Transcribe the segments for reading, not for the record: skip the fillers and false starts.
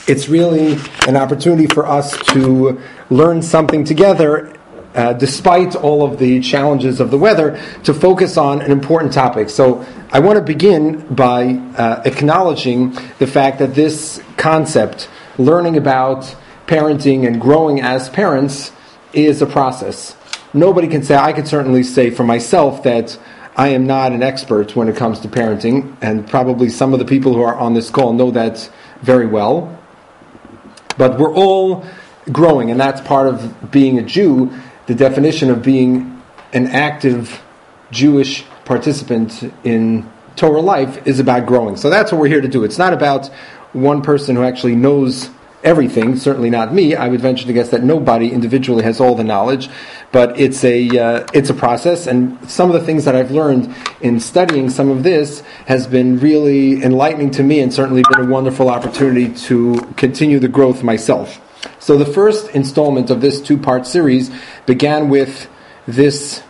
it's really an opportunity for us to learn something together, despite all of the challenges of the weather, to focus on an important topic. So I want to begin by acknowledging the fact that this concept, learning about parenting and growing as parents, is a process. Nobody can say, I can certainly say for myself that I am not an expert when it comes to parenting, and probably some of the people who are on this call know that very well. But we're all growing, and that's part of being a Jew. The definition of being an active Jewish participant in Torah life is about growing. So that's what we're here to do. It's not about one person who actually knows everything, certainly not me. I would venture to guess that nobody individually has all the knowledge, but it's a process, and some of the things that I've learned in studying some of this has been really enlightening to me, and certainly been a wonderful opportunity to continue the growth myself. So the first installment of this two-part series began with this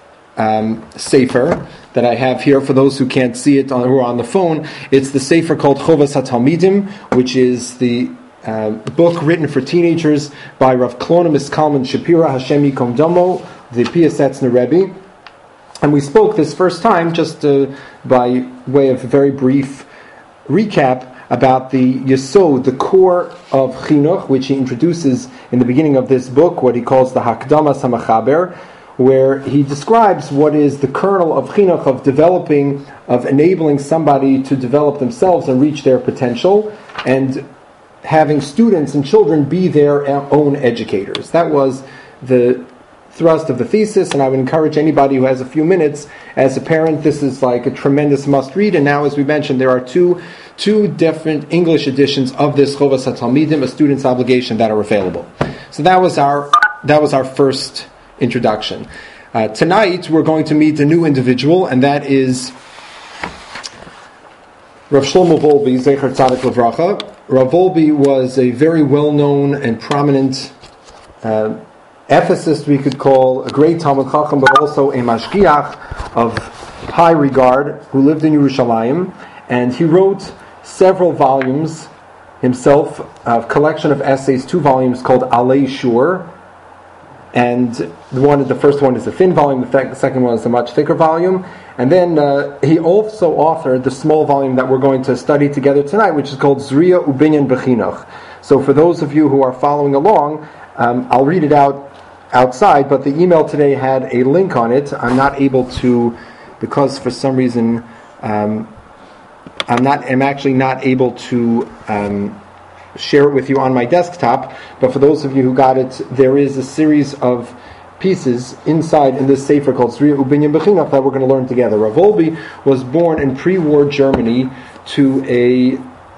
sefer that I have here. For those who can't see it who are on the phone, it's the sefer called Chovas HaTalmidim, which is the book written for teenagers by Rav Klonimus Kalman Shapira, Hashem Yikom Damo, the Piasetzner Rebbe. And we spoke this first time, just by way of a very brief recap, about the Yesod, the core of Chinuch, which he introduces in the beginning of this book, what he calls the Hakdamas HaMachaber, where he describes what is the kernel of Chinuch, of developing, of enabling somebody to develop themselves and reach their potential, and having students and children be their own educators. That was the thrust of the thesis, and I would encourage anybody who has a few minutes, as a parent, this is like a tremendous must-read. And now, as we mentioned, there are two different English editions of this Chovas HaTalmidim, a student's obligation, that are available. So that was our first introduction. Tonight, we're going to meet a new individual, and that is Rav Shlomo Wolbe, Zecher Tzadik Levracha. Rav Wolbe was a very well-known and prominent ethicist, we could call, a great Talmud Chacham, but also a mashgiach of high regard, who lived in Yerushalayim, and he wrote several volumes himself, a collection of essays, 2 volumes called Alei Shur, and the first one is a thin volume, the second one is a much thicker volume. And then he also authored the small volume that we're going to study together tonight, which is called Zriya Ubinyan Bechinuch. So for those of you who are following along, I'll read it out outside, but the email today had a link on it. I'm not able to, because for some reason I'm actually not able to share it with you on my desktop, but for those of you who got it, there is a series of pieces inside in this sefer called Zriya Ubinyan Bechinuch that we're going to learn together. Rav Wolbe was born in pre-war Germany to a,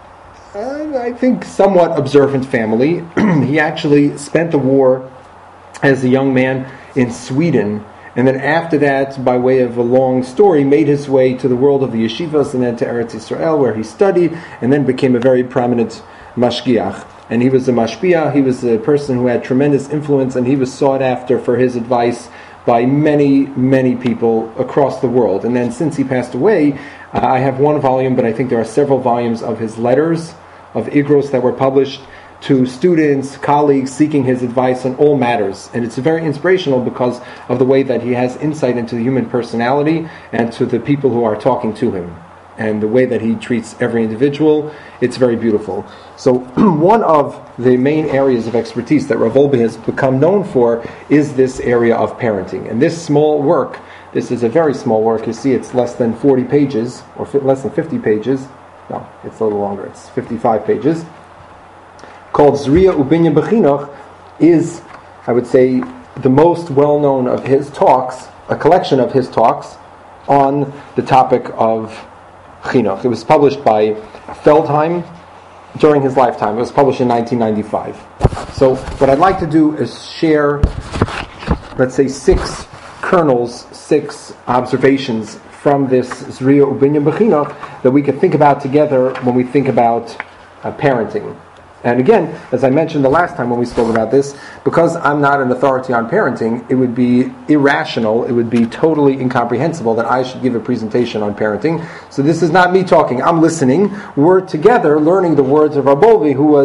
I think, somewhat observant family. He actually spent the war as a young man in Sweden, and then after that, by way of a long story, made his way to the world of the yeshivas and then to Eretz Yisrael, where he studied and then became a very prominent mashgiach. And he was a mashpia, he was a person who had tremendous influence, and he was sought after for his advice by many, many people across the world. And then since he passed away, I have one volume, but I think there are several volumes of his letters, of igros that were published to students, colleagues, seeking his advice on all matters. And it's very inspirational because of the way that he has insight into the human personality and to the people who are talking to him, and the way that he treats every individual. It's very beautiful. So one of the main areas of expertise that Rav Wolbe has become known for is this area of parenting. And this small work, this is a very small work, you see it's less than 40 pages, or less than 50 pages, no, it's a little longer, it's 55 pages, called Zriya Ubinyan Bechinuch, is, I would say, the most well-known of his talks, a collection of his talks on the topic of Chinuch. It was published by Feldheim during his lifetime. It was published in 1995. So what I'd like to do is share, let's say, 6 kernels, 6 observations from this Zriya Ubinyan Bechinuch that we could think about together when we think about parenting. And again, as I mentioned the last time when we spoke about this, because I'm not an authority on parenting, it would be irrational, it would be totally incomprehensible that I should give a presentation on parenting. So this is not me talking, I'm listening. We're together learning the words of Rav Wolbe, who was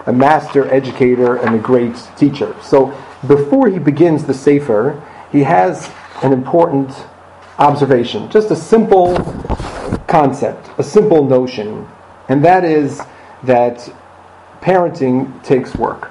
a master educator and a great teacher. So before he begins the Sefer, he has an important observation, just a simple concept, a simple notion, and that is that parenting takes work.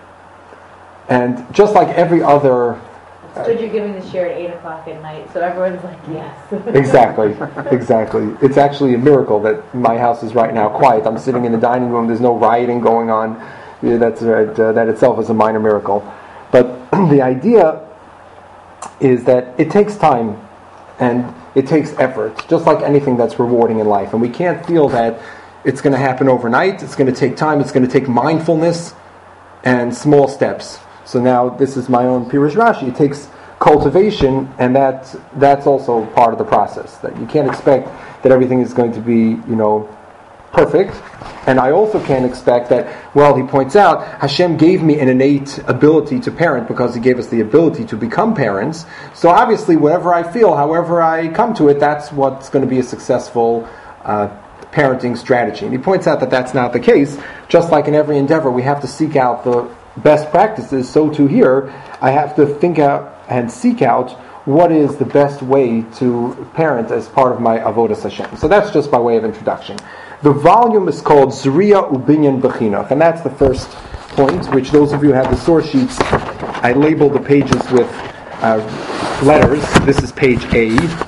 And just like every other... So you're giving the share at 8 o'clock at night, so everyone's like, yes. Exactly. It's actually a miracle that my house is right now quiet. I'm sitting in the dining room, there's no rioting going on. Yeah, that's right. That itself is a minor miracle. But the idea is that it takes time and it takes effort, just like anything that's rewarding in life. And we can't feel that it's going to happen overnight. It's going to take time. It's going to take mindfulness and small steps. So now this is my own Pirush Rashi. It takes cultivation, and that's also part of the process. That you can't expect that everything is going to be, perfect. And I also can't expect that, well, he points out, Hashem gave me an innate ability to parent because he gave us the ability to become parents. So obviously, whatever I feel, however I come to it, that's what's going to be a successful parenting strategy. And he points out that that's not the case. Just like in every endeavor, we have to seek out the best practices. So too here, I have to think out and seek out what is the best way to parent as part of my Avodas Hashem. So that's just by way of introduction. The volume is called Zriya Ubinyan B'Chinuch, and that's the first point, which those of you who have the source sheets, I labeled the pages with letters. This is page A.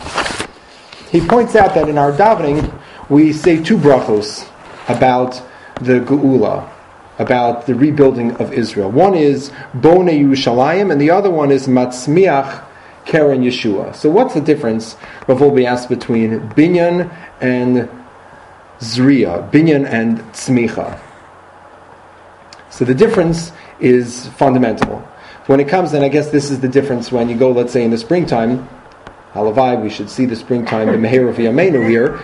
He points out that in our davening, we say two brachos about the Geula, about the rebuilding of Israel. One is Bone Yerushalayim, and the other one is Matzmiach Keren Yeshua. So what's the difference, Rav Wolbe asked, between Binyan and Zriya, Binyan and Tzmicha? So the difference is fundamental. When it comes, and I guess this is the difference when you go, let's say in the springtime, Halavai, we should see the springtime, the Meher of Yameinu here.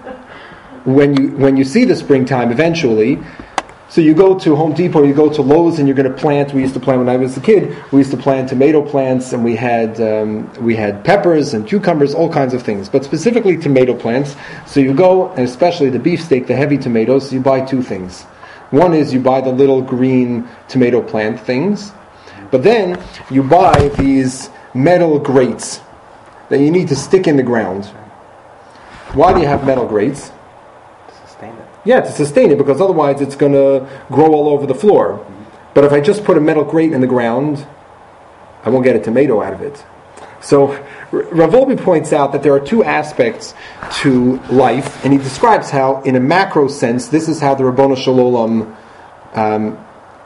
When you see the springtime eventually, so you go to Home Depot, you go to Lowe's, and you're going to plant. We used to plant when I was a kid. We used to plant tomato plants, and we had peppers and cucumbers, all kinds of things. But specifically tomato plants. So you go, and especially the beefsteak, the heavy tomatoes. You buy two things. One is you buy the little green tomato plant things, but then you buy these metal grates that you need to stick in the ground. Why do you have metal grates? Yeah, to sustain it, because otherwise it's going to grow all over the floor. But if I just put a metal grate in the ground, I won't get a tomato out of it. So Rav Wolbe points out that there are two aspects to life, and he describes how, in a macro sense, this is how the Ribbono Shel Olam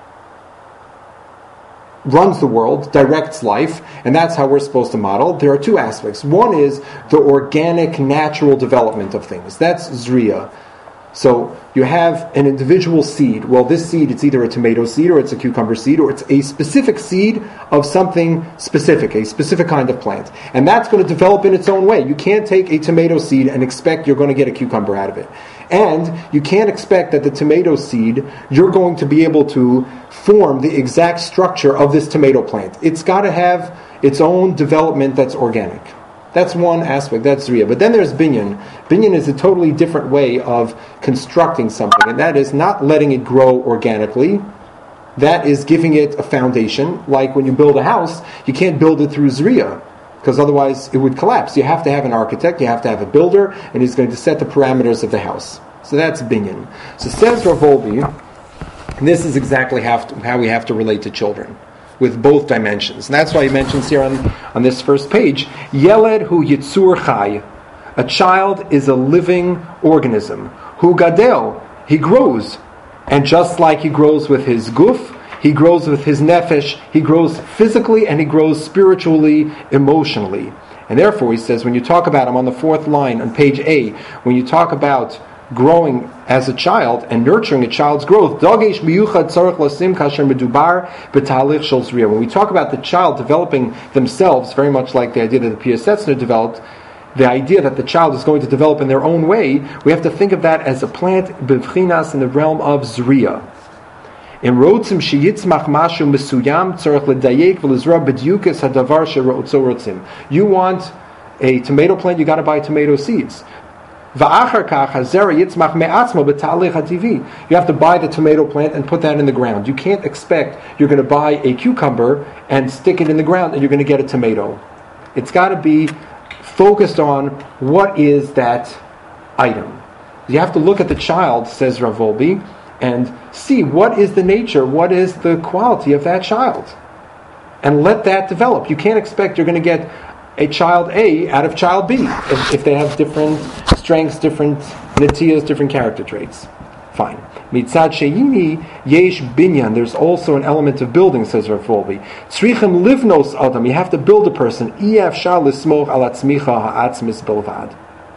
runs the world, directs life, and that's how we're supposed to model. There are two aspects. One is the organic, natural development of things. That's Zriya. So you have an individual seed. Well, this seed, it's either a tomato seed, or it's a cucumber seed, or it's a specific seed of something specific, a specific kind of plant. And that's going to develop in its own way. You can't take a tomato seed and expect you're going to get a cucumber out of it. And you can't expect that the tomato seed, you're going to be able to form the exact structure of this tomato plant. It's got to have its own development that's organic. That's one aspect, that's Zriya. But then there's Binyan. Binyan is a totally different way of constructing something, and that is not letting it grow organically. That is giving it a foundation. Like when you build a house, you can't build it through Zriya, because otherwise it would collapse. You have to have an architect, you have to have a builder, and he's going to set the parameters of the house. So that's Binyan. So says Rav Wolbe, and this is exactly how we have to relate to children, with both dimensions. And that's why he mentions here on this first page, Yeled hu yitzur chai. A child is a living organism. Hu gadel, he grows. And just like he grows with his guf, he grows with his nefesh, he grows physically and he grows spiritually, emotionally. And therefore, he says, when you talk about him on the fourth line on page A, when you talk about growing as a child and nurturing a child's growth, when we talk about the child developing themselves, very much like the idea that the Pia Setzner developed, the idea that the child is going to develop in their own way, we have to think of that as a plant b'vchinas in the realm of Zriya. In rotzim sheyitzmach mashu mesuyam tzarich ledayek v'lizra b'dyukas hadavar sherotzim. You want a tomato plant, you got to buy tomato seeds. You have to buy the tomato plant and put that in the ground. You can't expect you're going to buy a cucumber and stick it in the ground and you're going to get a tomato. It's got to be focused on what is that item. You have to look at the child, says Rav Wolbe, and see what is the nature, what is the quality of that child. And let that develop. You can't expect you're going to get a child A out of child B if they have different strengths, different nitiyas, different character traits. Fine. Mitzad sheyini yesh binyan. There's also an element of building, says Rav Wolbe. Tzrichem livnos adam. You have to build a person. Iyafshar lismoch al atzmicha ha'atzmis bilvad.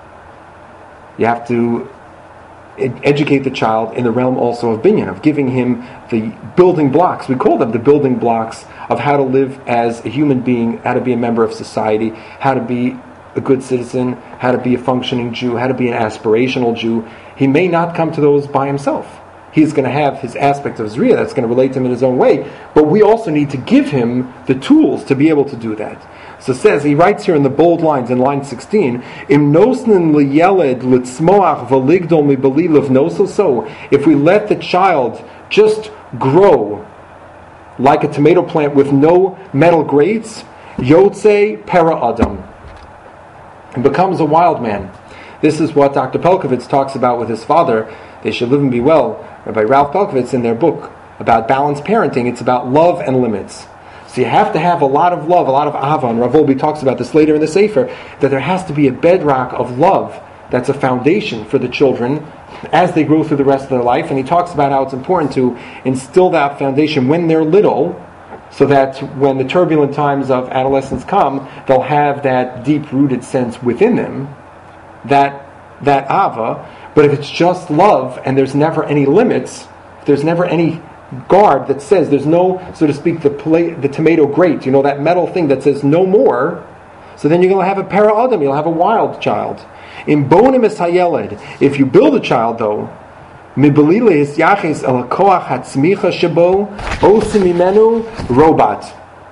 You have to educate the child in the realm also of binyan, of giving him the building blocks. We call them the building blocks of how to live as a human being, how to be a member of society, how to be a good citizen, how to be a functioning Jew, how to be an aspirational Jew. He may not come to those by himself. He's going to have his aspect of Zriya that's going to relate to him in his own way, but we also need to give him the tools to be able to do that. So he writes here in the bold lines in line 16, Im nosnin liyeled litzmoach v'ligdol mibali livnoso. So if we let the child just grow like a tomato plant with no metal grates, yotze para adam, and becomes a wild man. This is what Dr. Pelcovitz talks about with his father. They should live and be well. Rabbi Ralph Pelcovitz, in their book about balanced parenting, it's about love and limits. So you have to have a lot of love, a lot of ahava, and Rav Wolbe talks about this later in the Sefer, that there has to be a bedrock of love that's a foundation for the children as they grow through the rest of their life. And he talks about how it's important to instill that foundation when they're little, so that when the turbulent times of adolescence come, they'll have that deep-rooted sense within them, that ahava. But if it's just love and there's never any limits, there's never any guard that says there's no, so to speak, the tomato grate, that metal thing that says no more, so then you're going to have a para adam, you'll have a wild child. In bonim es hayeled, if you build a child though, mibelile is yaches el koach hatzmicha shebo osim imenu robot.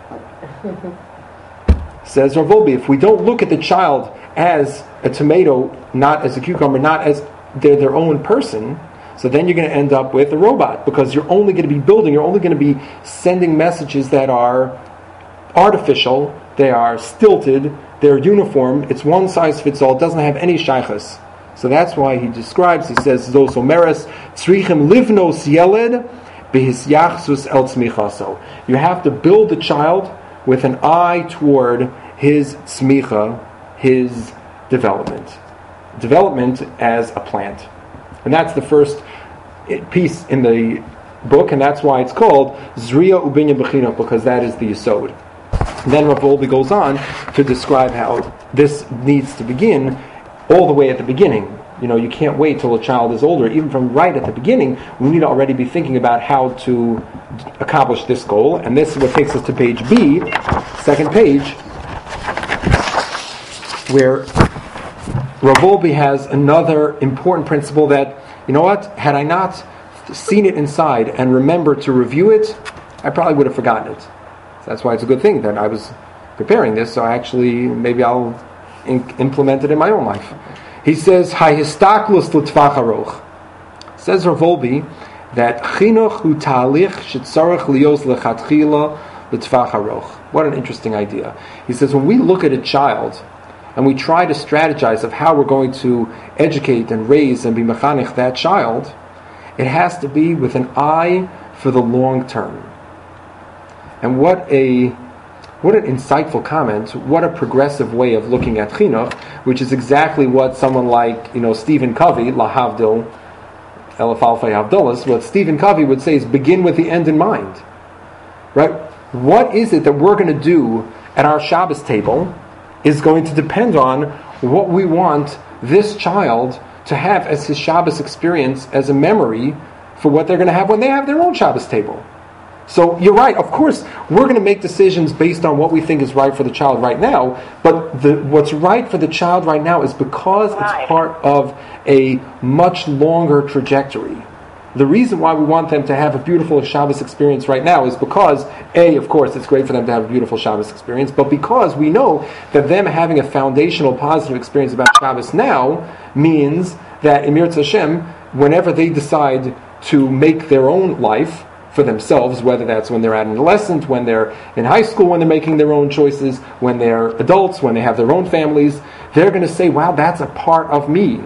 Says Rav Wolbe, if we don't look at the child as a tomato, not as a cucumber, not as they're their own person, so then you're going to end up with a robot, because you're only going to be building, you're only going to be sending messages that are artificial, they are stilted, they're uniform, it's one size fits all, it doesn't have any shaychus. So that's why he describes, he says, Zos omeres, tzrichem livnos yeled behisyachzus el tzmichaso. You have to build the child with an eye toward his tzmicha, his development. Development as a plant. And that's the first piece in the book, and that's why it's called Zriya Ubinya B'Chinuch, because that is the Yesod. And then Rav Wolbe goes on to describe how this needs to begin all the way at the beginning. You can't wait till a child is older. Even from right at the beginning, we need to already be thinking about how to accomplish this goal. And this is what takes us to page B, second page, where Rav Wolbe has another important principle that, had I not seen it inside and remembered to review it, I probably would have forgotten it. So that's why it's a good thing that I was preparing this, so maybe I'll implement it in my own life. He says, Hayistaklus l'tvach aroch. Says Rav Wolbe that chinuch hu ta'alich shetzarech lios lechatchila l'tvach aroch. What an interesting idea. He says, when we look at a child and we try to strategize of how we're going to educate and raise and be mechanech that child, it has to be with an eye for the long term. And what an insightful comment, what a progressive way of looking at chinuch, which is exactly what someone like, Stephen Covey, lahavdil, elef alfei havdolas, what Stephen Covey would say is begin with the end in mind. Right? What is it that we're going to do at our Shabbos table is going to depend on what we want this child to have as his Shabbos experience, as a memory for what they're going to have when they have their own Shabbos table. So you're right, of course, we're going to make decisions based on what we think is right for the child right now, but what's right for the child right now is because it's part of a much longer trajectory. the reason why we want them to have a beautiful Shabbos experience right now is because, A, of course, it's great for them to have a beautiful Shabbos experience, but because we know that them having a foundational positive experience about Shabbos now means that in Mirz Hashem, whenever they decide to make their own life for themselves, whether that's when they're adolescent, when they're in high school, when they're making their own choices, when they're adults, when they have their own families, they're going to say, wow, that's a part of me.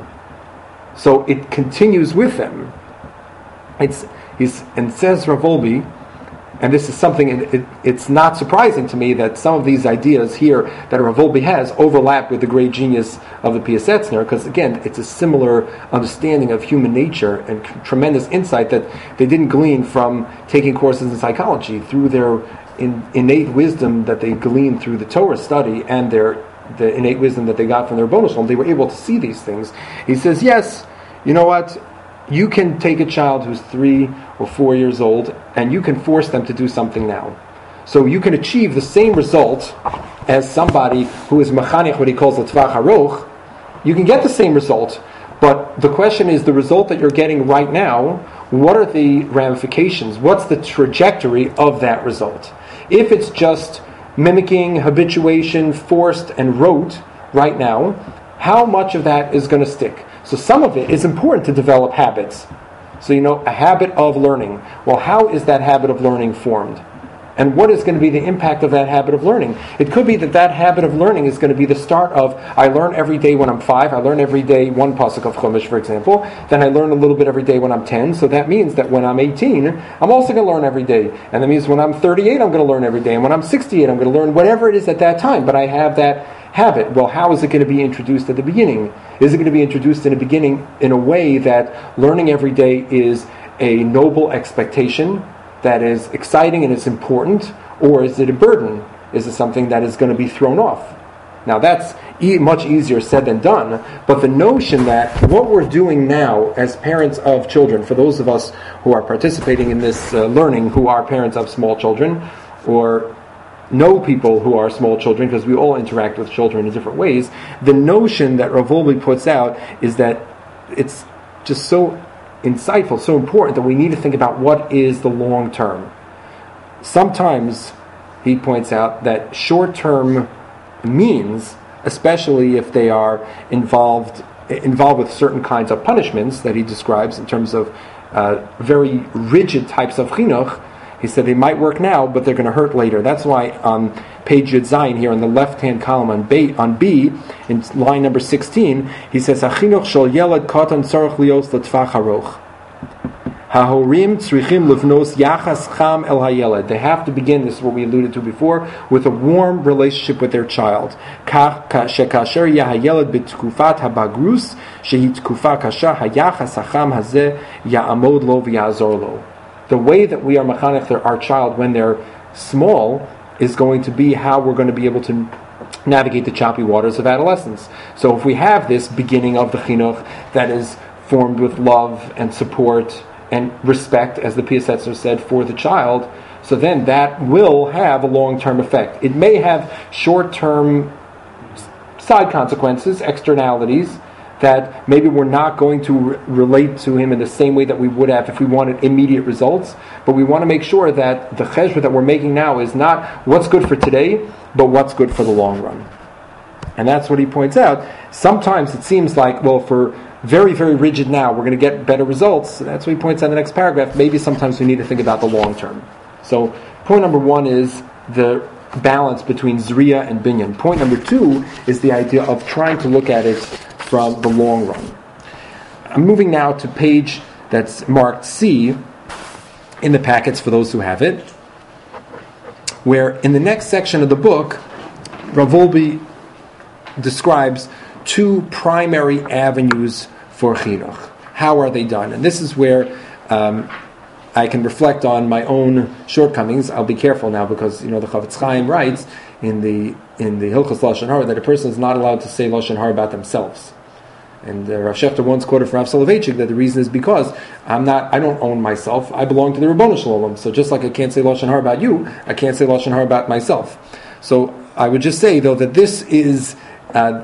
So it continues with them. And says Rav Wolbe, and this is something, it's not surprising to me that some of these ideas here that Rav Wolbe has overlap with the great genius of the Piasetzner, because again, it's a similar understanding of human nature and tremendous insight that they didn't glean from taking courses in psychology, through their innate wisdom that they gleaned through the Torah study and the innate wisdom that they got from their Rebbeinu Shalom. They were able to see these things. He says, yes, you know what? You can take a child who's 3 or 4 years old and you can force them to do something now. So you can achieve the same result as somebody who is mechanech, what he calls the tvach haroch. You can get the same result, but the question is, the result that you're getting right now, what are the ramifications? What's the trajectory of that result? If it's just mimicking, habituation, forced and rote right now, how much of that is going to stick? So some of it is important to develop habits. So a habit of learning. Well, how is that habit of learning formed? And what is going to be the impact of that habit of learning? It could be that habit of learning is going to be the start of, I learn every day when I'm 5, I learn every day one pasuk of Chumash, for example, then I learn a little bit every day when I'm 10, so that means that when I'm 18, I'm also going to learn every day. And that means when I'm 38, I'm going to learn every day, and when I'm 68, I'm going to learn whatever it is at that time, but I have that habit. Well, how is it going to be introduced at the beginning? Is it going to be introduced in the beginning in a way that learning every day is a noble expectation, that is exciting and is important, or is it a burden? Is it something that is going to be thrown off? Now that's much easier said than done, but the notion that what we're doing now as parents of children, for those of us who are participating in this learning, who are parents of small children, or know people who are small children, because we all interact with children in different ways, the notion that Rav Wolbe puts out is that it's just so insightful, so important, that we need to think about what is the long term. Sometimes, he points out, that short-term means, especially if they are involved with certain kinds of punishments that he describes in terms of very rigid types of chinuch, he said they might work now, but they're going to hurt later. That's why on page Yud Zayin here on the left-hand column on B, in line number 16, he says, "Hachinuch shel yelad katan tzarich lios l'tvach haroch. Hahorim tzrichim livnos yachas cham el hayelad." They have to begin, this is what we alluded to before, with a warm relationship with their child. Shekasher yahayelad b'tkufat habagrus shehi tkufa kasha hayachas hacham hazeh ya'amod lo v'ya'azor lo. The way that we are mechanech our child when they're small is going to be how we're going to be able to navigate the choppy waters of adolescence. So if we have this beginning of the chinuch that is formed with love and support and respect, as the Piasetzner said, for the child, so then that will have a long-term effect. It may have short-term side consequences, externalities, that maybe we're not going to relate to him in the same way that we would have if we wanted immediate results, but we want to make sure that the cheshbon that we're making now is not what's good for today, but what's good for the long run. And that's what he points out. Sometimes it seems like, well, for very, very rigid now, we're going to get better results. That's what he points out in the next paragraph. Maybe sometimes we need to think about the long term. So point number 1 is the balance between Zriya and Binyan. Point number 2 is the idea of trying to look at it from the long run. I'm moving now to page that's marked C in the packets for those who have it, where in the next section of the book, Rav Wolbe describes 2 primary avenues for chinuch. How are they done? And this is where I can reflect on my own shortcomings. I'll be careful now because the Chavetz Chaim writes in the Hilchos Lashon Hara that a person is not allowed to say Lashon Hara about themselves. And Rav Shechter once quoted from Rav Soloveitchik that the reason is because I don't own myself. I belong to the Rebbeinu Shalom. So just like I can't say Lashon Hara about you, I can't say Lashon Hara about myself. So I would just say, though, that this is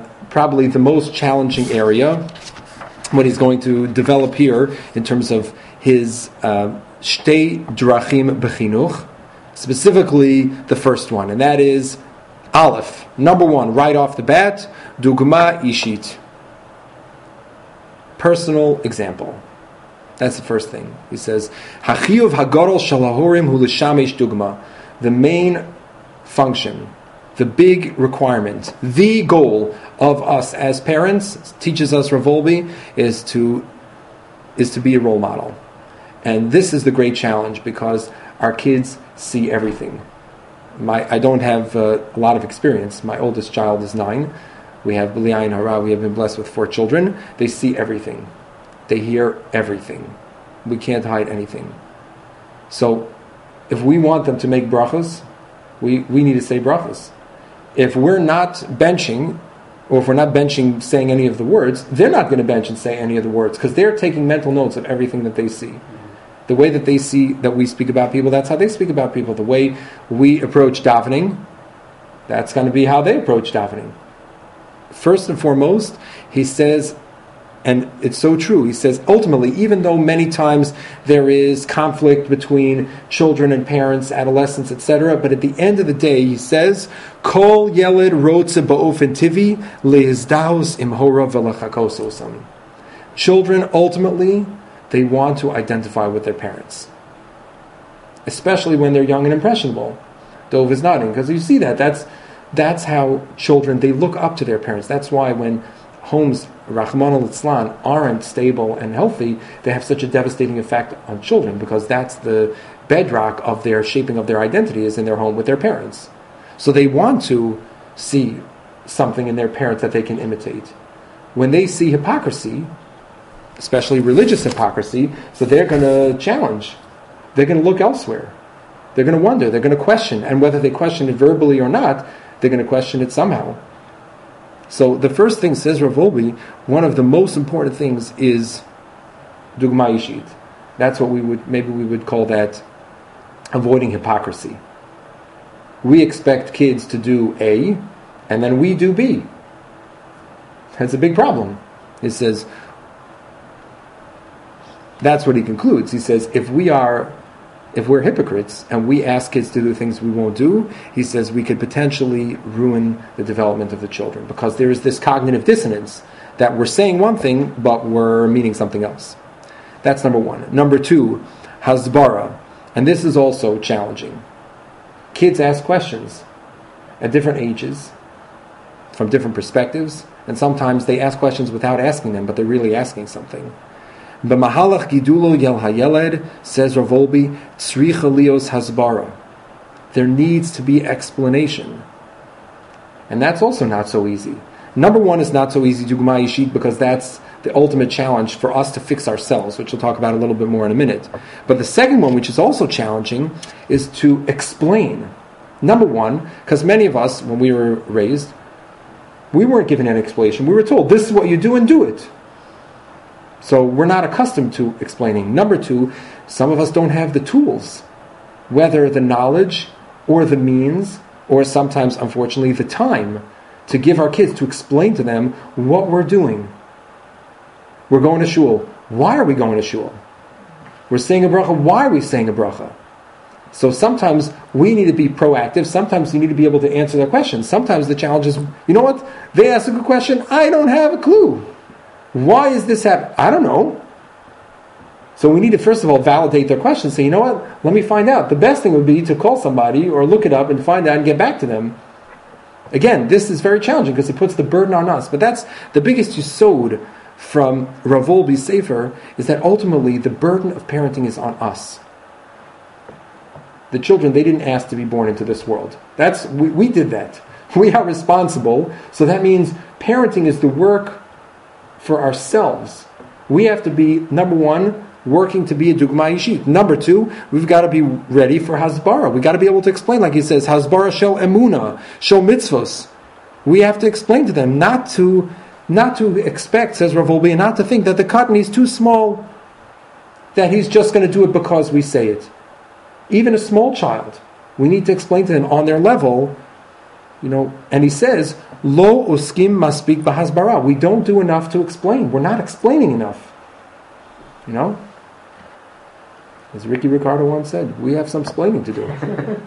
probably the most challenging area, what he's going to develop here in terms of his Shtei Drachim Bechinuch, specifically the first one, and that is Aleph. Number one, right off the bat, Dugma Ishit. Personal example. That's the first thing. He says, Hachiyuv Hagadol Shalahorim Hu L'Shamesh Dugma. The main function, the big requirement, the goal of us as parents, teaches us Rav Wolbe, is to be a role model. And this is the great challenge because our kids see everything. I don't have a lot of experience. My oldest child is 9. We have B'li Ayin Hara. We have been blessed with 4 children. They see everything. They hear everything. We can't hide anything. So, if we want them to make brachas, we need to say brachas. If we're not benching, or if we're not benching saying any of the words, they're not going to bench and say any of the words because they're taking mental notes of everything that they see. The way that they see that we speak about people, that's how they speak about people. The way we approach davening, that's going to be how they approach davening. First and foremost, he says, and it's so true, he says, ultimately, even though many times there is conflict between children and parents, adolescents, etc., but at the end of the day, he says, Kol yeled rotze ba'ofen tivi leizdaus imhora v'lachakososam. Children, ultimately, they want to identify with their parents. Especially when they're young and impressionable. Dov is nodding, because you see that. That's how children, they look up to their parents. That's why when homes, Rahman al-Islan, aren't stable and healthy, they have such a devastating effect on children, because that's the bedrock of their shaping of their identity is in their home with their parents. So they want to see something in their parents that they can imitate. When they see hypocrisy, especially religious hypocrisy, so they're going to challenge. They're going to look elsewhere. They're going to wonder. They're going to question. And whether they question it verbally or not, they're going to question it somehow. So the first thing, says Rav Wolbe, one of the most important things is Dugma Ishit. That's what we would call that avoiding hypocrisy. We expect kids to do A, and then we do B. That's a big problem. It says, that's what he concludes. He says, if we're hypocrites and we ask kids to do things we won't do, he says we could potentially ruin the development of the children, because there is this cognitive dissonance that we're saying one thing but we're meaning something else. That's number one. Number two, hasbara. And this is also challenging. Kids ask questions at different ages, from different perspectives, and sometimes they ask questions without asking them, but they're really asking something. B'mahalach gidulo yel hayeled, says Rav Wolbe, tzricha lios hasbara. There needs to be explanation. And that's also not so easy. Number one is not so easy, Dugma Ishit, because that's the ultimate challenge for us to fix ourselves, which we'll talk about a little bit more in a minute. But the second one, which is also challenging, is to explain. Number one, because many of us, when we were raised, we weren't given an explanation. We were told, this is what you do and do it. So we're not accustomed to explaining. Number two, some of us don't have the tools, whether the knowledge or the means, or sometimes, unfortunately, the time to give our kids, to explain to them what we're doing. We're going to shul. Why are we going to shul? We're saying a bracha. Why are we saying a bracha? So sometimes we need to be proactive. Sometimes you need to be able to answer their questions. Sometimes the challenge is, you know what? They ask a good question. I don't have a clue. Why is this happening? I don't know. So we need to first of all validate their questions. Say, you know what? Let me find out. The best thing would be to call somebody or look it up and find out and get back to them. Again, this is very challenging because it puts the burden on us. But that's the biggest yesod from Rav Wolbe's Sefer, is that ultimately the burden of parenting is on us. The children, they didn't ask to be born into this world. We did that. We are responsible. So that means parenting is the work for ourselves. We have to be, number one, working to be a Dugma Ishit. Number two, we've got to be ready for Hasbara. We've got to be able to explain, like he says, Hasbara shel emuna, shel mitzvos. We have to explain to them not to expect, says Rav Wolbe, not to think that the cotton is too small, that he's just going to do it because we say it. Even a small child, we need to explain to them on their level, and he says, Lo oskim maspik bahasbara. We don't do enough to explain. We're not explaining enough. As Ricky Ricardo once said, we have some explaining to do.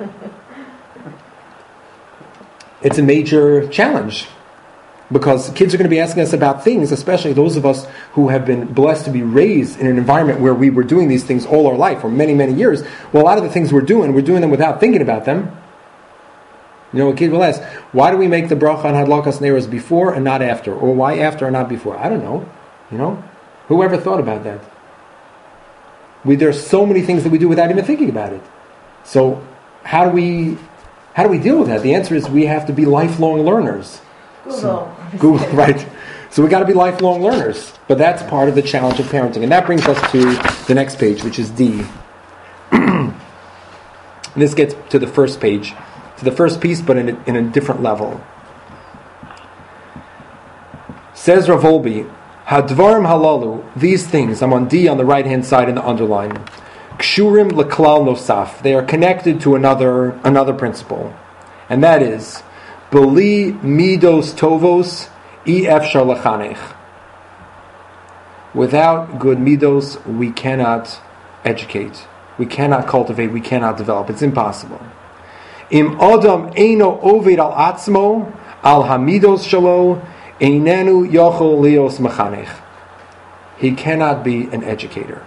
It's a major challenge because kids are going to be asking us about things, especially those of us who have been blessed to be raised in an environment where we were doing these things all our life for many, many years. Well, a lot of the things we're doing them without thinking about them. A kid will ask, why do we make the bracha on hadlakas neiros before and not after? Or why after and not before? I don't know. Whoever thought about that? There's so many things that we do without even thinking about it. So how do we deal with that? The answer is we have to be lifelong learners. Google, right. So we got to be lifelong learners. But that's part of the challenge of parenting. And that brings us to the next page, which is D. This gets to the first page. To the first piece, but in a different level. Says Rav Wolbe, Hadvarim halalu, these things, I'm on D on the right-hand side in the underline. Kshurim leklal nosaf, they are connected to another principle. And that is, Beli midos tovos efshar lechanech. Without good midos, we cannot educate. We cannot cultivate, we cannot develop. It's impossible. Im adam eino oved al atzmo, al hamidos shalo, einenu yochol lios mechanech. He cannot be an educator.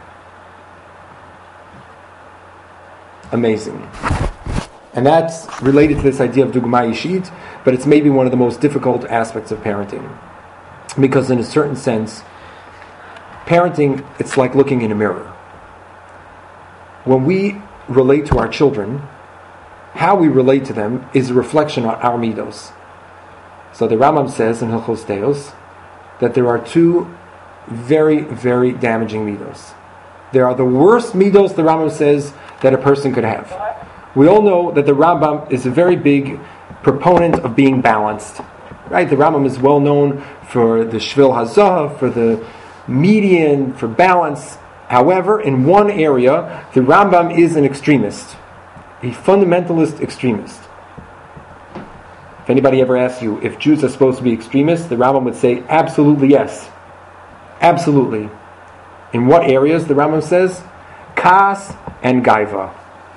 Amazing. And that's related to this idea of dugma ishit, but it's maybe one of the most difficult aspects of parenting. Because in a certain sense, parenting, it's like looking in a mirror. When we relate to our children, how we relate to them is a reflection on our midos. So the Rambam says in Hilchos Deos that there are two very, very damaging midos. There are the worst midos, the Rambam says, that a person could have. We all know that the Rambam is a very big proponent of being balanced. Right? The Rambam is well known for the Shvil Hazah, for the median, for balance. However, in one area, the Rambam is an extremist. A fundamentalist extremist. If anybody ever asks you if Jews are supposed to be extremists, the Rambam would say, absolutely yes. Absolutely. In what areas, the Rambam says? Kas and gaiva.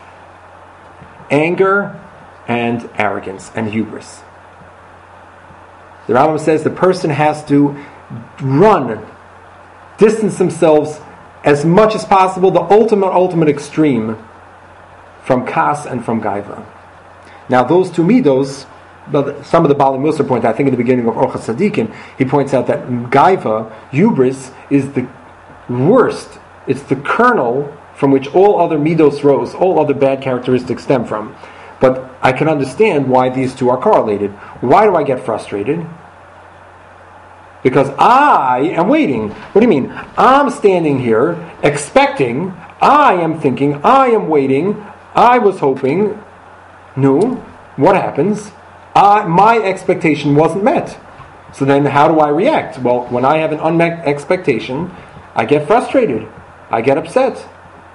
Anger and arrogance and hubris. The Rambam says the person has to distance themselves as much as possible, the ultimate extreme, from kas and from gaiva. Now those two midos, but some of the Bali Musar point out, I think in the beginning of Orchos Tzadikim, he points out that gaiva, hubris, is the worst. It's the kernel from which all other midos rose, all other bad characteristics stem from. But I can understand why these two are correlated. Why do I get frustrated? Because I am waiting. What do you mean? I'm standing here expecting, I am thinking, I am waiting, I was hoping. No, what happens? My expectation wasn't met. So then how do I react? Well, when I have an unmet expectation, I get frustrated. I get upset.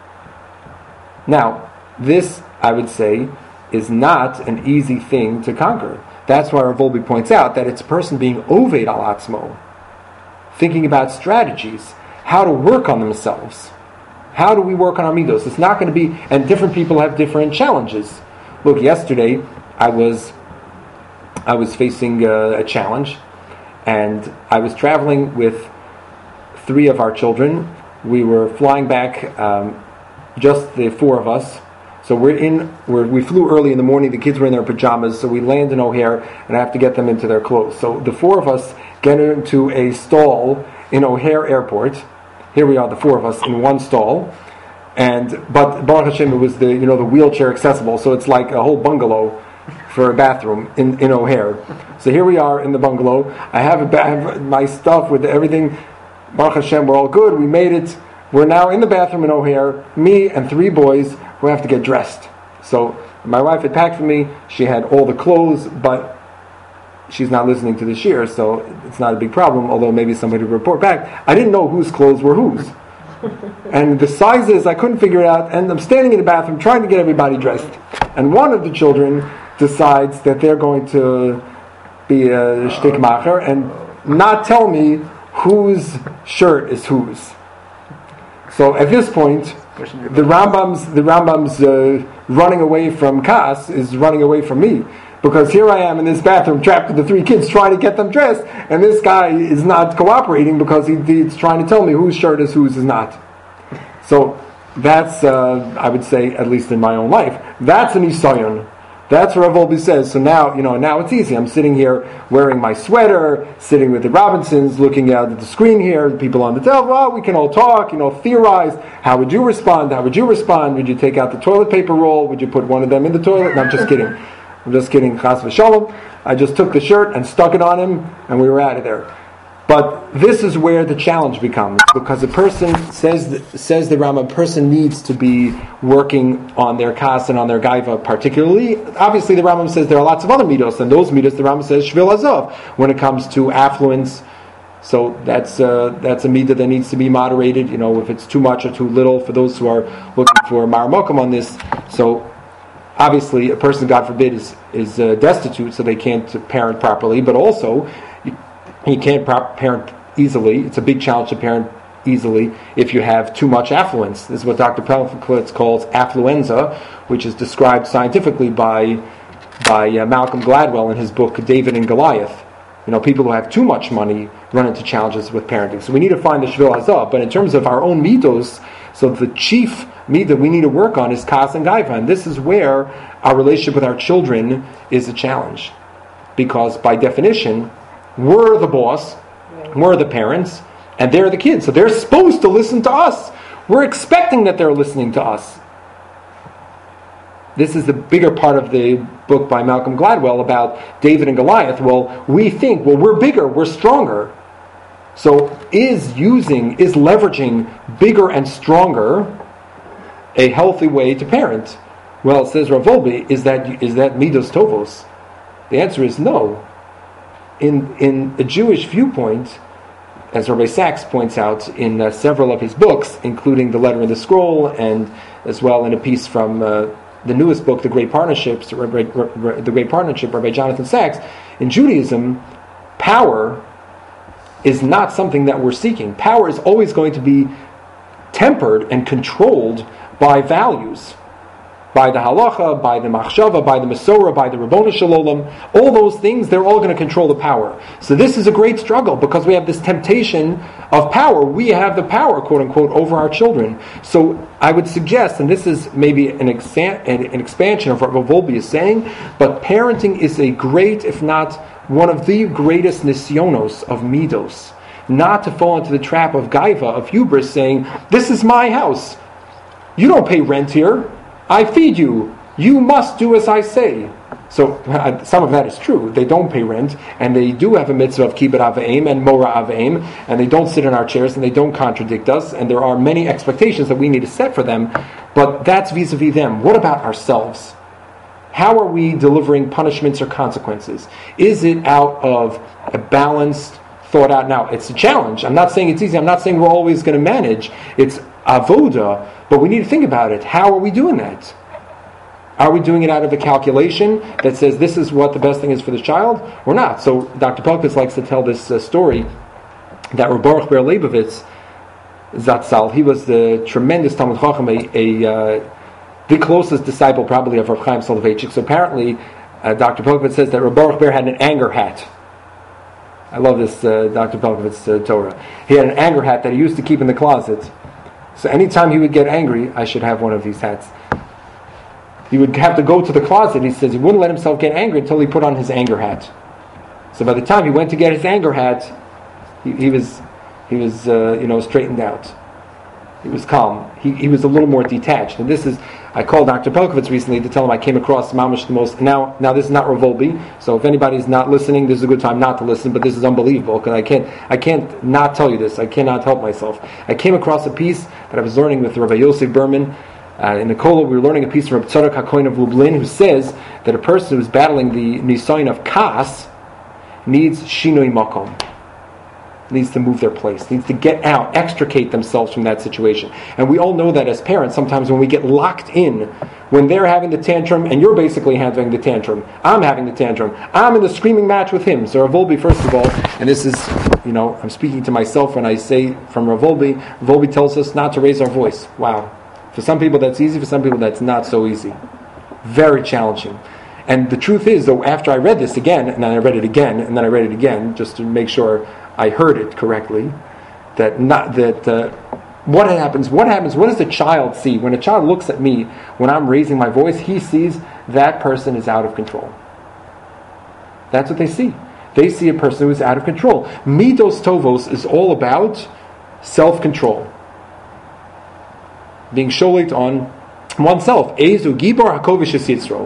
Now, this, I would say, is not an easy thing to conquer. That's why Rav Wolbe points out that it's a person being oved al atzmo, thinking about strategies, how to work on themselves. How do we work on our midos? It's not going to be, and different people have different challenges. Look, yesterday I was facing a challenge, and I was traveling with 3 of our children. We were flying back, just the 4 of us. So we flew early in the morning. The kids were in their pajamas, so we land in O'Hare, and I have to get them into their clothes. So the 4 of us get into a stall in O'Hare Airport. Here we are, the 4 of us, in one stall. But Baruch Hashem, it was the wheelchair accessible, so it's like a whole bungalow for a bathroom in O'Hare. So here we are in the bungalow. I have my stuff with everything. Baruch Hashem, we're all good. We made it. We're now in the bathroom in O'Hare. Me and 3 boys who have to get dressed. So my wife had packed for me. She had all the clothes, but she's not listening to the shiur, so it's not a big problem, although maybe somebody would report back. I didn't know whose clothes were whose. And the sizes, I couldn't figure it out, and I'm standing in the bathroom trying to get everybody dressed. And one of the children decides that they're going to be a shtickmacher and not tell me whose shirt is whose. So at this point, the Rambam's running away from Kas is running away from me. Because here I am in this bathroom trapped with the 3 kids trying to get them dressed, and this guy is not cooperating because he's trying to tell me whose shirt is whose is not. So that's, I would say, at least in my own life, that's an Isayon. That's what Rav Wolbe says. So now, now it's easy. I'm sitting here wearing my sweater, sitting with the Robinsons, looking out at the screen here, people on the telephone. Well, we can all talk, theorize. How would you respond? How would you respond? Would you take out the toilet paper roll? Would you put one of them in the toilet? No, I'm just kidding. Chas v'shalom. I just took the shirt and stuck it on him, and we were out of there. But this is where the challenge becomes, because a person says the Rambam, a person needs to be working on their kas and on their gaiva particularly. Obviously, the Rambam says there are lots of other midos, and those midos the Rambam says shvil azov when it comes to affluence. So that's a midah that needs to be moderated. If it's too much or too little, for those who are looking for marmokum on this. So obviously, a person, God forbid, is destitute, so they can't parent properly. But also, you can't parent easily. It's a big challenge to parent easily if you have too much affluence. This is what Dr. Pelfowitz calls affluenza, which is described scientifically by Malcolm Gladwell in his book David and Goliath. People who have too much money run into challenges with parenting. So we need to find the Shvil Hazah. But in terms of our own midos, so the chief midah we need to work on is kas and gaiva. And this is where our relationship with our children is a challenge. Because by definition, we're the boss, we're the parents, and they're the kids. So they're supposed to listen to us. We're expecting that they're listening to us. This is the bigger part of the book by Malcolm Gladwell about David and Goliath. Well, we think, we're bigger, we're stronger. So is leveraging bigger and stronger a healthy way to parent? Well, it says Rav Wolbe, is that midos tovos? The answer is no. In a Jewish viewpoint, as Rabbi Sachs points out in several of his books, including The Letter and the Scroll, and as well in a piece from the newest book, The Great Partnership, Rabbi Jonathan Sachs, in Judaism, power is not something that we're seeking. Power is always going to be tempered and controlled by values. By the halacha, by the machshava, by the mesorah, by the Rabboni Shalom, all those things, they're all going to control the power. So this is a great struggle because we have this temptation of power. We have the power, quote unquote, over our children. So I would suggest, and this is maybe an expansion of what Rav Wolbe is saying, but parenting is a great, if not one of the greatest nisyonos of midos. Not to fall into the trap of gaiva, of hubris, saying, this is my house. You don't pay rent here. I feed you. You must do as I say. So some of that is true. They don't pay rent, and they do have a mitzvah of kibbut avim and mora avim, and they don't sit in our chairs, and they don't contradict us, and there are many expectations that we need to set for them, but that's vis-a-vis them. What about ourselves? How are we delivering punishments or consequences? Is it out of a balanced, thought out? Now, it's a challenge. I'm not saying it's easy. I'm not saying we're always going to manage. It's avoda, but we need to think about it. How are we doing that? Are we doing it out of a calculation that says this is what the best thing is for the child, or not? So Dr. Pelkowitz likes to tell this story that Reb Baruch Ber Leibovitz Zatzal, he was the tremendous Talmud Chacham, the closest disciple probably of Rav Chaim Soloveitchik. So apparently, Dr. Pelkowitz says that Reb Baruch Ber had an anger hat. I love this Dr. Pelkowitz Torah. He had an anger hat that he used to keep in the closet. So anytime he would get angry, I should have one of these hats. He would have to go to the closet. He says he wouldn't let himself get angry until he put on his anger hat. So by the time he went to get his anger hat, he was straightened out. He was calm. He was a little more detached. And this is, I called Dr. Pelkowitz recently to tell him I came across mamash the most. Now this is not Rav Wolbe, so if anybody's not listening, this is a good time not to listen. But this is unbelievable because I can't not tell you this. I cannot help myself. I came across a piece that I was learning with Rabbi Yosef Berman. In the Kola, we were learning a piece from Reb Tzadok HaKohen of Lublin, who says that a person who's battling the nisayon of kas needs shinoi makom, needs to move their place, needs to get out, extricate themselves from that situation. And we all know that as parents, sometimes when we get locked in, when they're having the tantrum and you're basically having the tantrum, I'm having the tantrum, I'm in the screaming match with him. So Rav Wolbe, first of all, and this is I'm speaking to myself when I say from Rav Wolbe. Rav Wolbe tells us not to raise our voice. Wow. For some people that's easy, for some people that's not so easy. Very challenging. And the truth is, though, after I read this again, and then I read it again, and then I read it again, just to make sure I heard it correctly, what happens, what does the child see? When a child looks at me, when I'm raising my voice, he sees that person is out of control. That's what they see. They see a person who is out of control. Midos Tovos is all about self-control. Being sholit on oneself. Ezu Gibor HaKovish is Yitzro.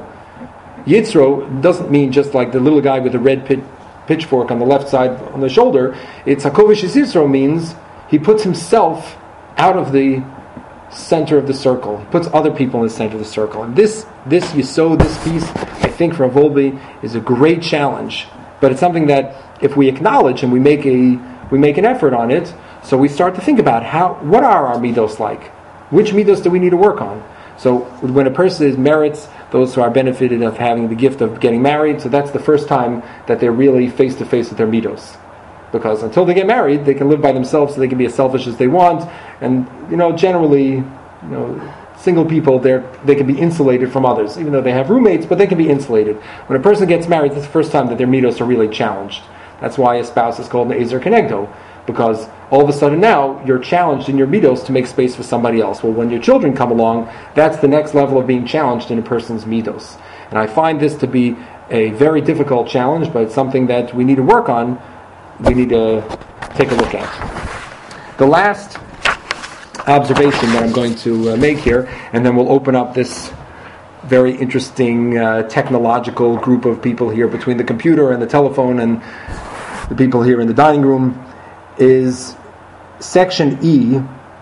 Yitzro doesn't mean just like the little guy with the red pitchfork on the left side on the shoulder. It's HaKovish is Yitzro means he puts himself out of the center of the circle. He puts other people in the center of the circle. And this Yisod, this piece, I think for Rav Wolbe is a great challenge. But it's something that if we acknowledge and we make an effort on it, so we start to think about what are our midos like? Which midos do we need to work on? So when a person merits those who are benefited of having the gift of getting married, so that's the first time that they're really face to face with their midos. Because until they get married, they can live by themselves, so they can be as selfish as they want. And generally, single people, they can be insulated from others, even though they have roommates, but they can be insulated. When a person gets married, it's the first time that their midos are really challenged. That's why a spouse is called an ezer kenegdo, because all of a sudden now you're challenged in your midos to make space for somebody else. Well, when your children come along, that's the next level of being challenged in a person's midos. And I find this to be a very difficult challenge, but it's something that we need to work on. We need to take a look at. The last observation that I'm going to make here, and then we'll open up this very interesting technological group of people here between the computer and the telephone and the people here in the dining room, is section E,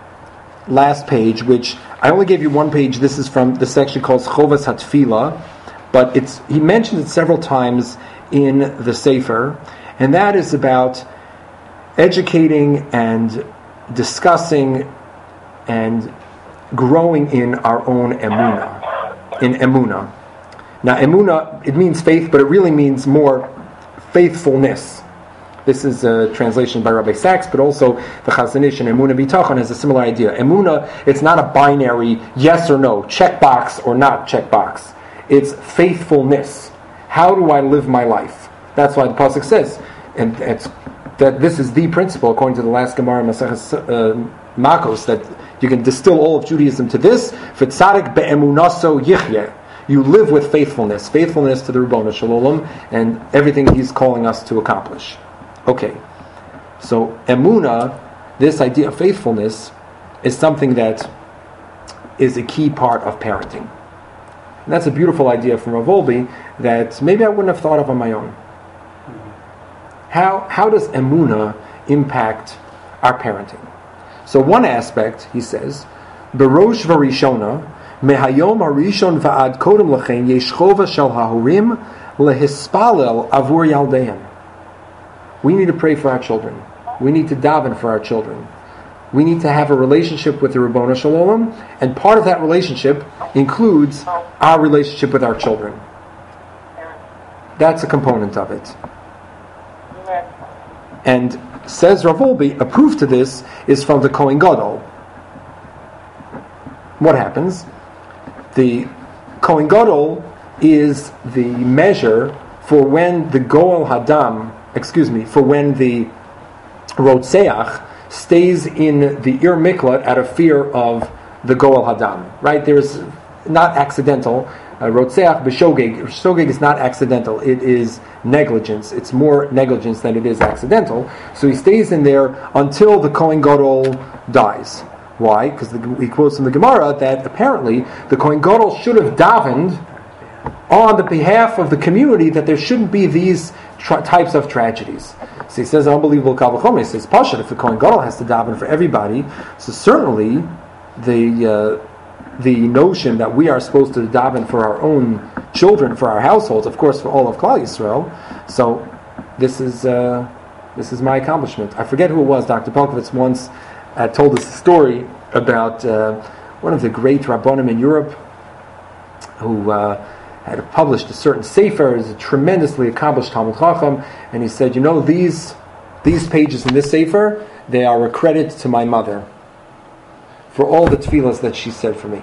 last page, which I only gave you one page. This is from the section called Chovas HaTfila, but he mentions it several times in the Sefer, and that is about educating and discussing and growing in our own emunah, in emunah. Now, emunah, it means faith, but it really means more faithfulness. This is a translation by Rabbi Sachs, but also the Chazon Ish and Emunah B'Tachon has a similar idea. Emunah, it's not a binary yes or no, checkbox or not checkbox. It's faithfulness. How do I live my life? That's why the pasuk says, and that this is the principle according to the last Gemara in Maseches Makos, that you can distill all of Judaism to this: V'tzadik be'emunaso yichyeh. You live with faithfulness to the Ribono Shel Olam and everything He's calling us to accomplish. Okay, so emunah, this idea of faithfulness, is something that is a key part of parenting. And that's a beautiful idea from Rav Wolbe that maybe I wouldn't have thought of on my own. How does emunah impact our parenting? So one aspect, he says, Berosh v'rishona, mehayom harishon va'ad kodem lachen yesh chova shel hahorim lehispalel avur yaldeim. We need to pray for our children. We need to daven for our children. We need to have a relationship with the Ribono Shel Olam, and part of that relationship includes our relationship with our children. That's a component of it. And says Rav Wolbe, a proof to this is from the Kohen Gadol. What happens? The Kohen Gadol is the measure for when the Goel Hadam, for when the Rotzeach stays in the Ir Miklat out of fear of the Goel Hadam. Right? There's not accidental. Rotzeach b'shogeg. Shogeg is not accidental. It is negligence. It's more negligence than it is accidental. So he stays in there until the Kohen Gadol dies. Why? Because he quotes from the Gemara that apparently the Kohen Gadol should have davened on the behalf of the community that there shouldn't be these types of tragedies. So he says an unbelievable Kavachom. He says, Pashat, if the Kohen Gadol has to daven for everybody, so certainly the notion that we are supposed to daven for our own children, for our households, of course for all of Klal Yisrael. So this is my accomplishment. I forget who it was. Dr. Pelkovitz once told us a story about one of the great Rabbonim in Europe who had published a certain sefer. Is a tremendously accomplished Talmud Chacham, and he said, these These pages in this Sefer, they are a credit to my mother for all the tefillas that she said for me.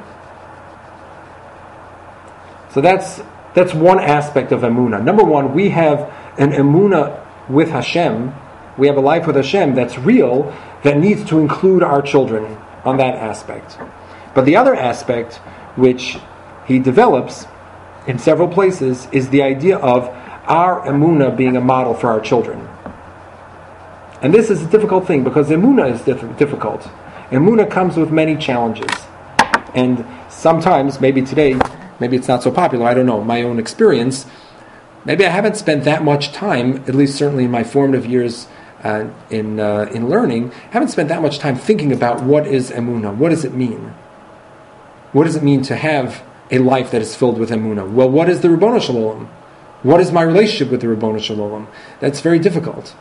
So that's one aspect of Emunah. Number one, we have an Emunah with Hashem. We have a life with Hashem that's real, that needs to include our children on that aspect. But the other aspect, which he develops in several places, is the idea of our Emunah being a model for our children. And this is a difficult thing, because Emunah is difficult. Emunah comes with many challenges. And sometimes, maybe today, maybe it's not so popular, I don't know, my own experience, maybe I haven't spent that much time, at least certainly in my formative years in learning, haven't spent that much time thinking about what is Emunah, what does it mean? What does it mean to have a life that is filled with Emunah? Well, what is the Ribbono Shel Olam? What is my relationship with the Ribbono Shel Olam? That's very difficult.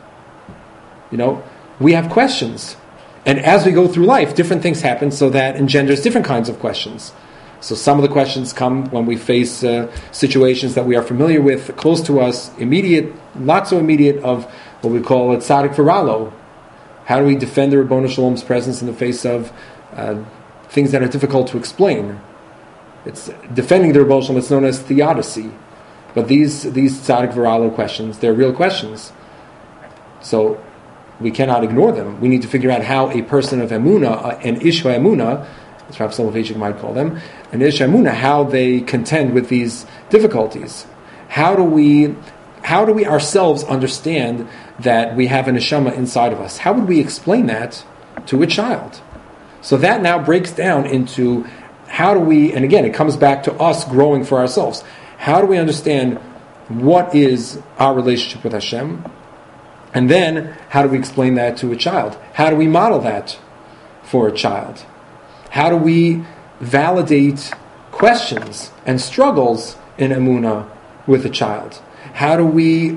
We have questions. And as we go through life, different things happen, so that engenders different kinds of questions. So some of the questions come when we face situations that we are familiar with, close to us, immediate, not so immediate, of what we call a tzaddik v'ralo. How do we defend the Ribbono Shel Olam's presence in the face of things that are difficult to explain? It's defending the Ribbono Shel Olam. It's known as theodicy. But these tzaddik v'ralo questions, they're real questions. So we cannot ignore them. We need to figure out how a person of Emunah, an Ish HaEmunah, as Rav Soloveitchik might call them, an Ish HaEmunah, how they contend with these difficulties. How do we ourselves understand that we have a neshama inside of us? How would we explain that to a child? So that now breaks down into how do we, and again, it comes back to us growing for ourselves. How do we understand what is our relationship with Hashem? And then, how do we explain that to a child? How do we model that for a child? How do we validate questions and struggles in Emunah with a child? How do we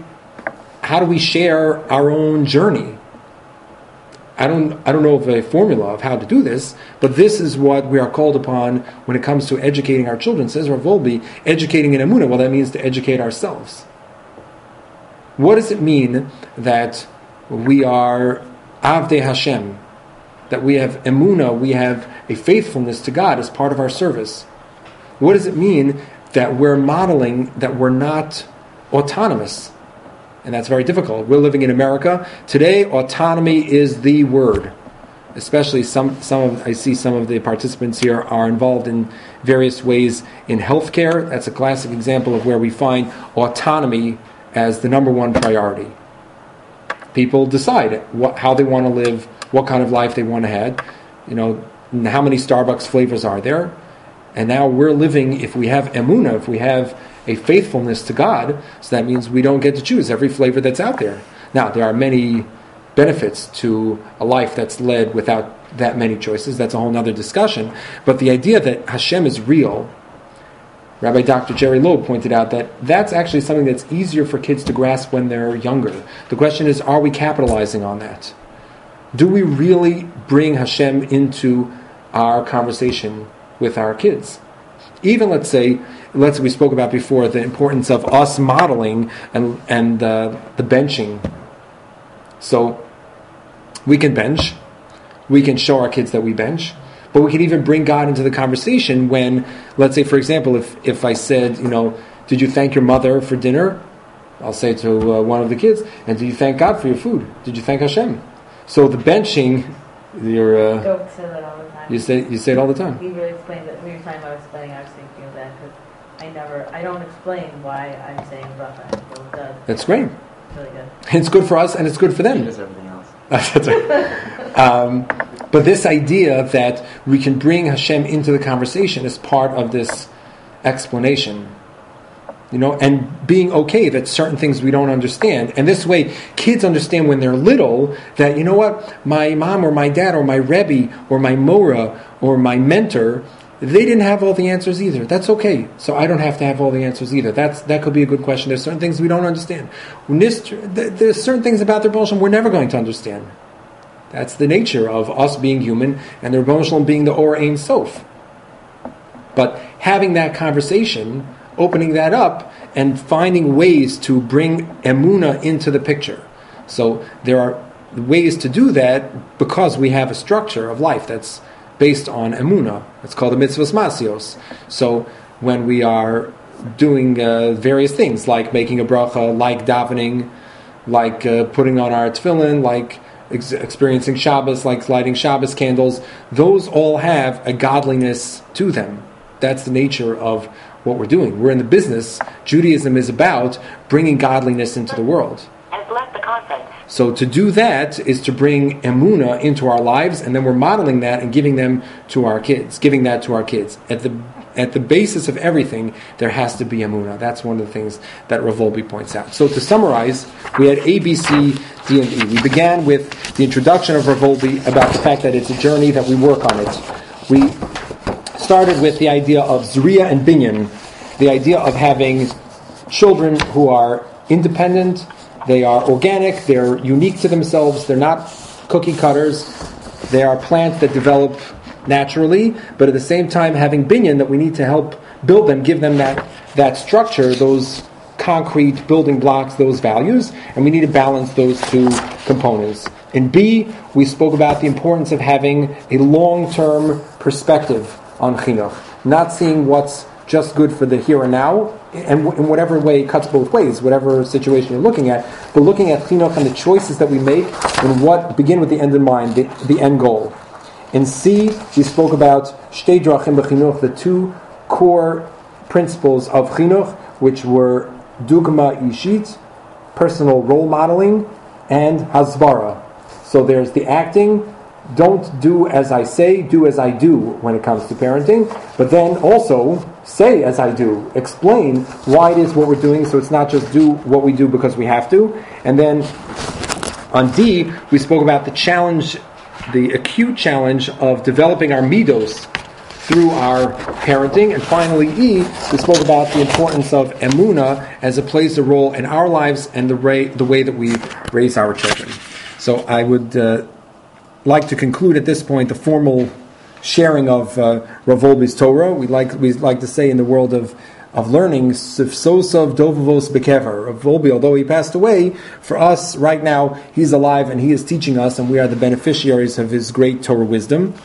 share our own journey? I don't know of a formula of how to do this, but this is what we are called upon when it comes to educating our children. Says Rav Wolbe, educating in Emunah, well, that means to educate ourselves. What does it mean that we are Avdei Hashem, that we have Emunah, we have a faithfulness to God as part of our service? What does it mean that we're modeling, that we're not autonomous? And that's very difficult. We're living in America. Today, autonomy is the word. Especially I see some of the participants here are involved in various ways in healthcare. That's a classic example of where we find autonomy as the number one priority. People decide how they want to live, what kind of life they want to have, how many Starbucks flavors are there. And now we're living, if we have Emunah, if we have a faithfulness to God, so that means we don't get to choose every flavor that's out there. Now, there are many benefits to a life that's led without that many choices. That's a whole other discussion. But the idea that Hashem is real, Rabbi Dr. Jerry Loeb pointed out that that's actually something that's easier for kids to grasp when they're younger. The question is, are we capitalizing on that? Do we really bring Hashem into our conversation with our kids? Even let's say we spoke about before the importance of us modeling and the benching. So we can bench, we can show our kids that we bench, but we can even bring God into the conversation when, let's say, for example, if I said, did you thank your mother for dinner? I'll say to one of the kids, and did you thank God for your food? Did you thank Hashem? So the benching, Don't say that all the time. You say it all the time. You really explained it. When you were talking about explaining, I was thinking of that because I don't explain why I'm saying bracha. It does. That's great. It's really good. It's good for us and it's good for them. He does everything else. That's right. But this idea that we can bring Hashem into the conversation is part of this explanation. And being okay that certain things we don't understand. And this way, kids understand when they're little that, my mom or my dad or my Rebbe or my Mora or my mentor, they didn't have all the answers either. That's okay. So I don't have to have all the answers either. That could be a good question. There's certain things we don't understand. There's certain things about the Ribbono Shel Olam we're never going to understand. That's the nature of us being human and the Ribbono Shel Olam being the Or Ein Sof. But having that conversation, opening that up, and finding ways to bring Emunah into the picture. So there are ways to do that, because we have a structure of life that's based on emunah. It's called the mitzvahs masios. So when we are doing various things, like making a bracha, like davening, like putting on our tefillin, like experiencing Shabbos, like lighting Shabbos candles, those all have a godliness to them. That's the nature of what we're doing. We're in the business. Judaism is about bringing godliness into the world. Has left the conference. So to do that is to bring emunah into our lives, and then we're modeling that and giving that to our kids. At the basis of everything, there has to be emunah. That's one of the things that Rav Wolbe points out. So to summarize, we had A, B, C, D, and E. We began with the introduction of Rav Wolbe about the fact that it's a journey, that we work on it. We started with the idea of Zriya and Binyan, the idea of having children who are independent, they are organic, they're unique to themselves, they're not cookie cutters, they are plants that develop naturally, but at the same time having binyan, that we need to help build them, give them that structure, those concrete building blocks, those values, and we need to balance those two components. In B, we spoke about the importance of having a long-term perspective on chinuch, not seeing what's just good for the here and now, and in whatever way it cuts both ways, whatever situation you're looking at, but looking at chinuch and the choices that we make, and what begin with the end in mind, the end goal. In C, we spoke about shtei drachim b'chinuch, the two core principles of chinuch, which were dugma ishit, personal role modeling, and hasvara. So there's the acting, don't do as I say, do as I do when it comes to parenting, but then also say as I do, explain why it is what we're doing, so it's not just do what we do because we have to. And then on D, we spoke about the challenge, the acute challenge of developing our midos through our parenting. And finally, E, we spoke about the importance of emunah as it plays a role in our lives and the way that we raise our children. So I would like to conclude at this point the formal sharing of Rav Wolbe's Torah. We like to say in the world of learning, Sifsosav Dovavos Bekever. Rav Wolbe, although he passed away, for us right now he's alive and he is teaching us, and we are the beneficiaries of his great Torah wisdom.